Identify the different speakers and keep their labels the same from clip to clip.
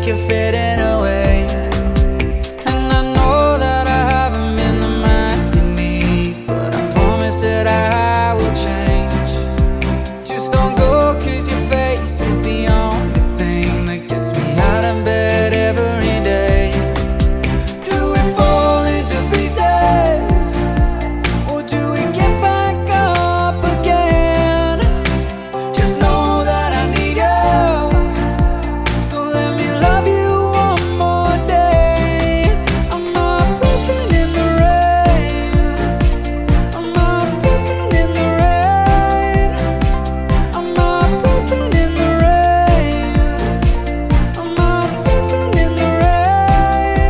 Speaker 1: like you're fading away. And I know that I haven't been the man you need, but I promise that I will change. Just don't go, 'cause your face is the only thing that gets me out of bed every day. Do we fall into pieces, or do we get back up again? Just know that I need you, so let me love you one more day. I'm not broken in the rain, I'm not broken in the rain, I'm not broken in the rain, I'm not broken in the rain.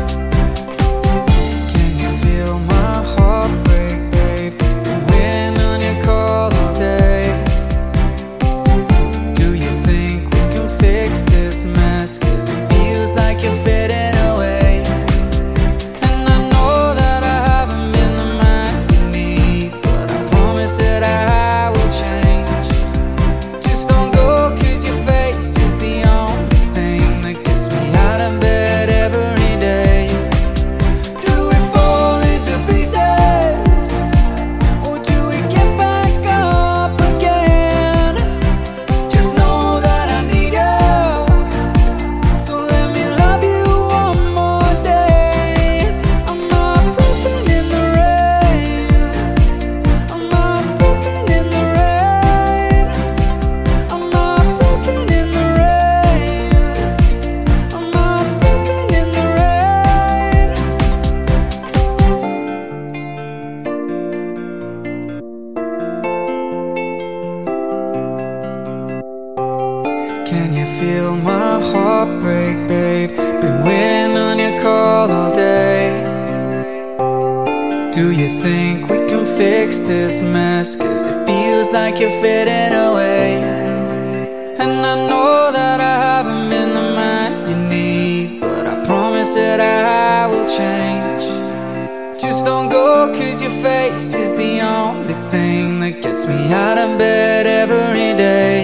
Speaker 1: Can you feel my heart break, babe? Been waiting on your call all day. Do you think we can fix this mess? 'Cause it feels like you're fading away. And I know that I haven't been the man you need, but I promise that I will change. Just don't go, 'cause your face is the only thing that gets me out of bed every day. Do we fall into pieces, or do we get back up again? Just know that I need you, so let me love you one more day. I'm not broken in the rain, I'm not broken in the rain, I'm not broken in the rain, I'm not broken in the rain. Can you feel my heart break, babe? Been waiting on your call all day. Do you think we can fix this mess? 'Cause it feels like you're fading away. And I know that I haven't been the man you need, but I promise that I will change. Just don't go, 'cause your face is the only thing that gets me out of bed every day.